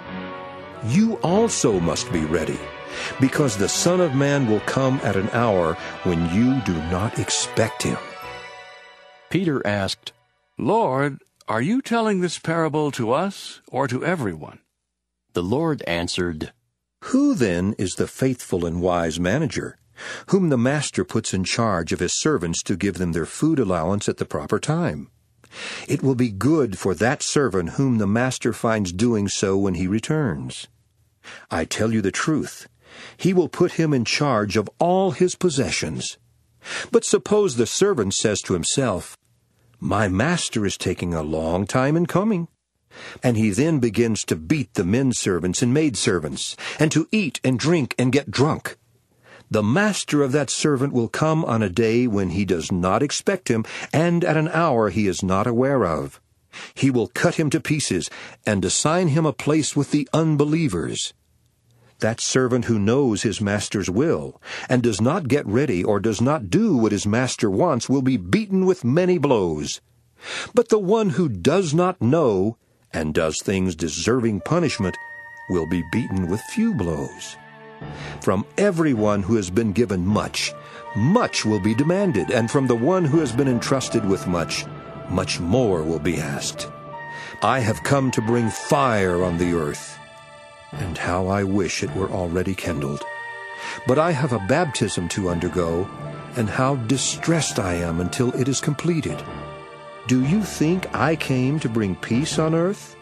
You also must be ready, because the Son of Man will come at an hour when you do not expect him. Peter asked, Lord, are you telling this parable to us or to everyone? The Lord answered, Who then is the faithful and wise manager, whom the master puts in charge of his servants to give them their food allowance at the proper time? It will be good for that servant whom the master finds doing so when he returns. I tell you the truth, he will put him in charge of all his possessions. But suppose the servant says to himself, My master is taking a long time in coming. And he then begins to beat the men servants and maid servants, and to eat and drink and get drunk. The master of that servant will come on a day when he does not expect him, and at an hour he is not aware of. He will cut him to pieces, and assign him a place with the unbelievers. That servant who knows his master's will, and does not get ready or does not do what his master wants, will be beaten with many blows. But the one who does not know, and does things deserving punishment, will be beaten with few blows. From everyone who has been given much, much will be demanded, and from the one who has been entrusted with much, much more will be asked. I have come to bring fire on the earth, and how I wish it were already kindled. But I have a baptism to undergo, and how distressed I am until it is completed. Do you think I came to bring peace on earth?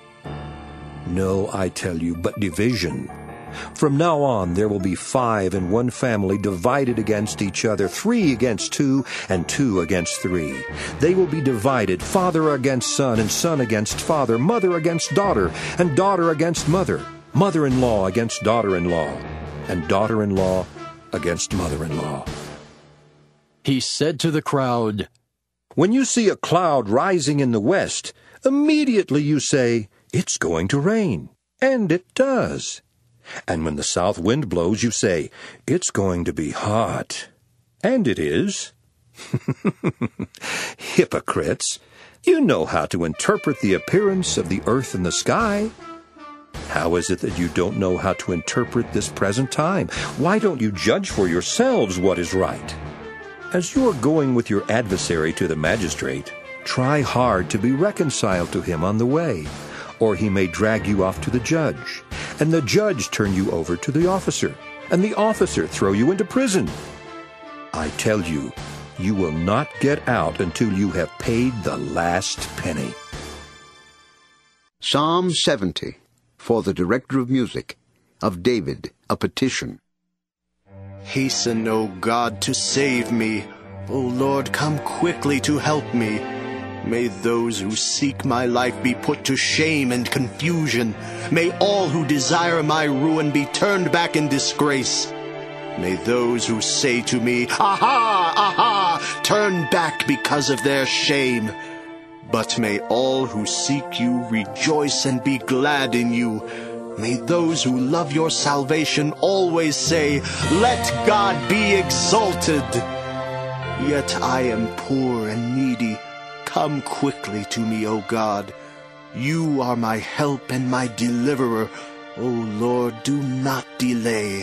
No, I tell you, but division. From now on there will be 5 in one family divided against each other, 3 against 2, and 2 against 3. They will be divided, father against son, and son against father, mother against daughter, and daughter against mother, mother-in-law against daughter-in-law, and daughter-in-law against mother-in-law. He said to the crowd, When you see a cloud rising in the west, immediately you say, It's going to rain. And it does. And when the south wind blows, you say, It's going to be hot. And it is. Hypocrites! You know how to interpret the appearance of the earth and the sky. How is it that you don't know how to interpret this present time? Why don't you judge for yourselves what is right? As you are going with your adversary to the magistrate, try hard to be reconciled to him on the way. Or he may drag you off to the judge, and the judge turn you over to the officer, and the officer throw you into prison. I tell you, you will not get out until you have paid the last penny. Psalm 70, for the director of music, of David, a petition. Hasten, O God, to save me. O Lord, come quickly to help me. May those who seek my life be put to shame and confusion. May all who desire my ruin be turned back in disgrace. May those who say to me, "Aha, aha," turn back because of their shame. But may all who seek you rejoice and be glad in you. May those who love your salvation always say, "Let God be exalted." Yet I am poor and needy. Come quickly to me, O God. You are my help and my deliverer. O Lord, do not delay.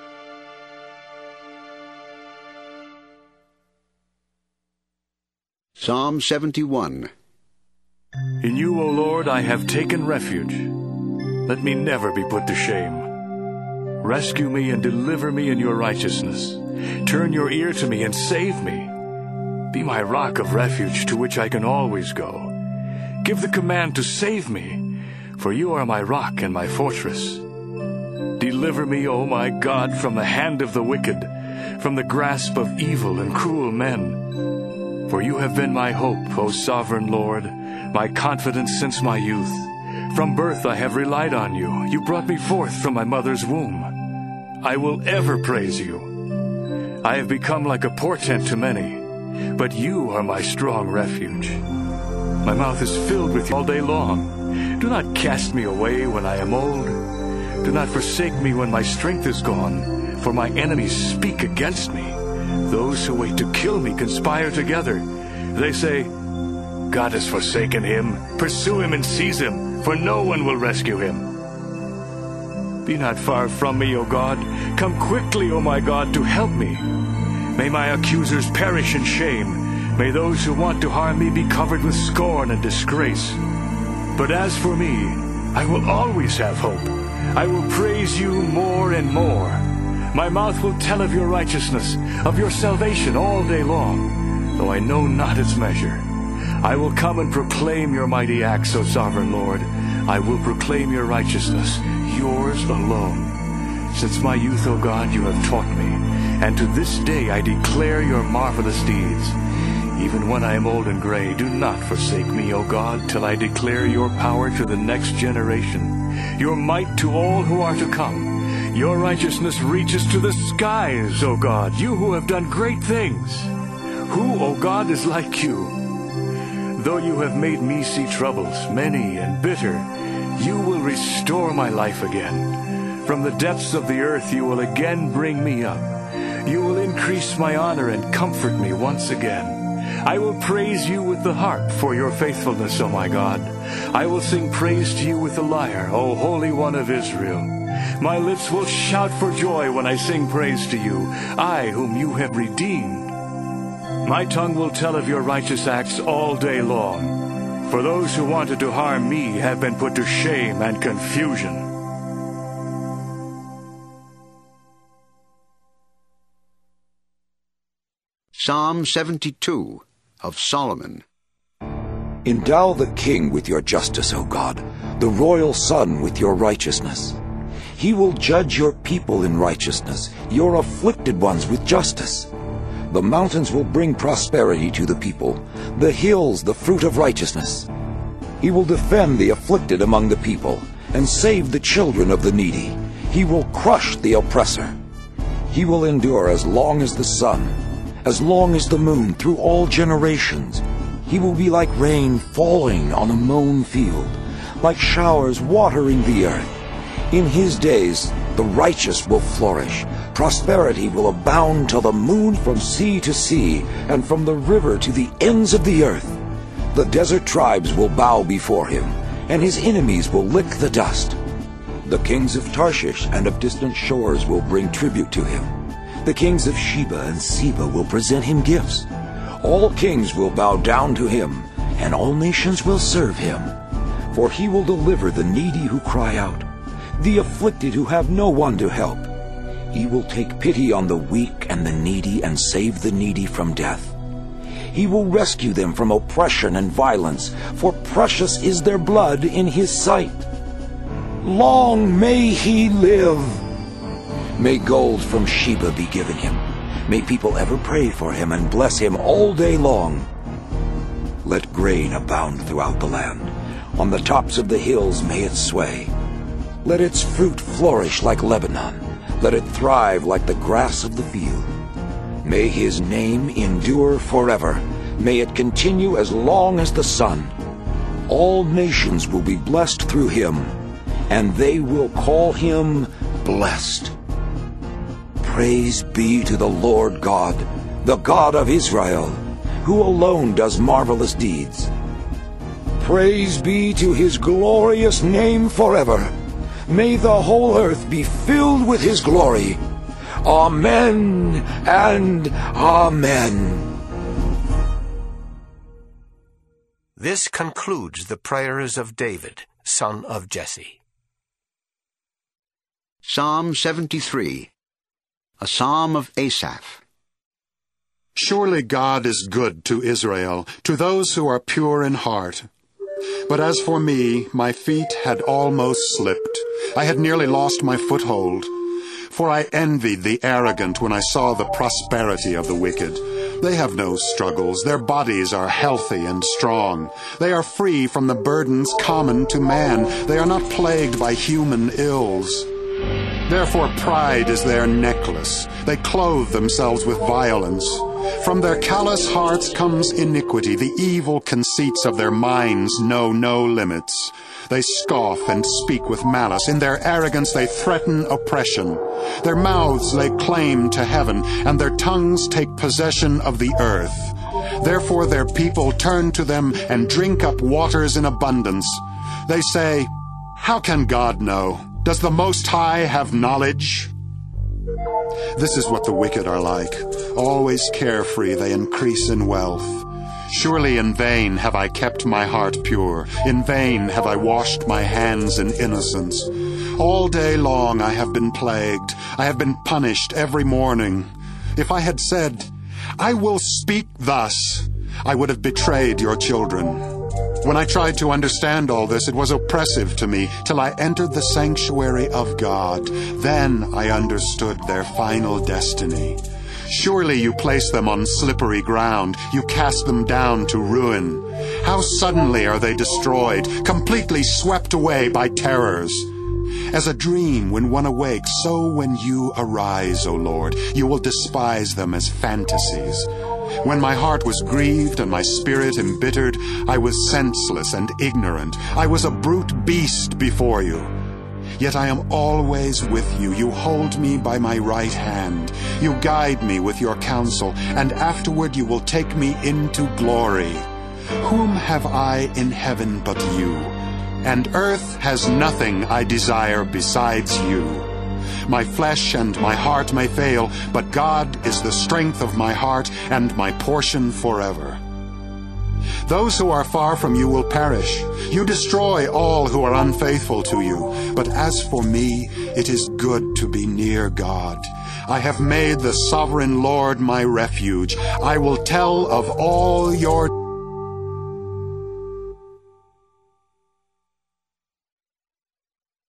Psalm 71. In you, O Lord, I have taken refuge. Let me never be put to shame. Rescue me and deliver me in your righteousness. Turn your ear to me and save me. Be my rock of refuge to which I can always go. Give the command to save me, for you are my rock and my fortress. Deliver me, O my God, from the hand of the wicked, from the grasp of evil and cruel men. For you have been my hope, O sovereign Lord, my confidence since my youth. From birth I have relied on you. You brought me forth from my mother's womb. I will ever praise you. I have become like a portent to many, but you are my strong refuge. My mouth is filled with you all day long. Do not cast me away when I am old. Do not forsake me when my strength is gone, for my enemies speak against me. Those who wait to kill me conspire together. They say, "God has forsaken him. Pursue him and seize him, for no one will rescue him." Be not far from me, O God. Come quickly, O my God, to help me. May my accusers perish in shame. May those who want to harm me be covered with scorn and disgrace. But as for me, I will always have hope. I will praise you more and more. My mouth will tell of your righteousness, of your salvation all day long, though I know not its measure. I will come and proclaim your mighty acts, O sovereign Lord. I will proclaim your righteousness, yours alone. Since my youth, O God, you have taught me, and to this day I declare your marvelous deeds. Even when I am old and gray, do not forsake me, O God, till I declare your power to the next generation, your might to all who are to come. Your righteousness reaches to the skies, O God, you who have done great things. Who, O God, is like you? Though you have made me see troubles, many and bitter, you will restore my life again. From the depths of the earth you will again bring me up. You will increase my honor and comfort me once again. I will praise you with the harp for your faithfulness, O my God. I will sing praise to you with the lyre, O Holy One of Israel. My lips will shout for joy when I sing praise to you, I whom you have redeemed. My tongue will tell of your righteous acts all day long. For those who wanted to harm me have been put to shame and confusion. Psalm 72 of Solomon. Endow the king with your justice, O God, the royal son with your righteousness. He will judge your people in righteousness, your afflicted ones with justice. The mountains will bring prosperity to the people, the hills the fruit of righteousness. He will defend the afflicted among the people, and save the children of the needy. He will crush the oppressor. He will endure as long as the sun, as long as the moon through all generations. He will be like rain falling on a mown field, like showers watering the earth. In his days the righteous will flourish. Prosperity will abound till the moon from sea to sea, and from the river to the ends of the earth. The desert tribes will bow before him, and his enemies will lick the dust. The kings of Tarshish and of distant shores will bring tribute to him. The kings of Sheba and Seba will present him gifts. All kings will bow down to him, and all nations will serve him. For he will deliver the needy who cry out, the afflicted who have no one to help. He will take pity on the weak and the needy and save the needy from death. He will rescue them from oppression and violence, for precious is their blood in his sight. Long may he live! May gold from Sheba be given him. May people ever pray for him and bless him all day long. Let grain abound throughout the land. On the tops of the hills may it sway. Let its fruit flourish like Lebanon. Let it thrive like the grass of the field. May his name endure forever. May it continue as long as the sun. All nations will be blessed through him, and they will call him blessed. Praise be to the Lord God, the God of Israel, who alone does marvelous deeds. Praise be to his glorious name forever. May the whole earth be filled with his glory. Amen and amen. This concludes the prayers of David, son of Jesse. Psalm 73, a psalm of Asaph. Surely God is good to Israel, to those who are pure in heart. But as for me, my feet had almost slipped. I had nearly lost my foothold. For I envied the arrogant when I saw the prosperity of the wicked. They have no struggles. Their bodies are healthy and strong. They are free from the burdens common to man. They are not plagued by human ills. Therefore pride is their necklace. They clothe themselves with violence. From their callous hearts comes iniquity. The evil conceits of their minds know no limits. They scoff and speak with malice. In their arrogance they threaten oppression. Their mouths lay claim to heaven, and their tongues take possession of the earth. Therefore their people turn to them and drink up waters in abundance. They say, "How can God know? Does the Most High have knowledge?" This is what the wicked are like. Always carefree, they increase in wealth. Surely in vain have I kept my heart pure. In vain have I washed my hands in innocence. All day long I have been plagued. I have been punished every morning. If I had said, "I will speak thus," I would have betrayed your children. When I tried to understand all this, it was oppressive to me, till I entered the sanctuary of God. Then I understood their final destiny. Surely you place them on slippery ground. You cast them down to ruin. How suddenly are they destroyed, completely swept away by terrors. As a dream when one awakes, so when you arise, O Lord, you will despise them as fantasies. When my heart was grieved and my spirit embittered, I was senseless and ignorant. I was a brute beast before you. Yet I am always with you. You hold me by my right hand. You guide me with your counsel, and afterward you will take me into glory. Whom have I in heaven but you? And earth has nothing I desire besides you. My flesh and my heart may fail, but God is the strength of my heart and my portion forever. Those who are far from you will perish. You destroy all who are unfaithful to you. But as for me, it is good to be near God. I have made the sovereign Lord my refuge. I will tell of all your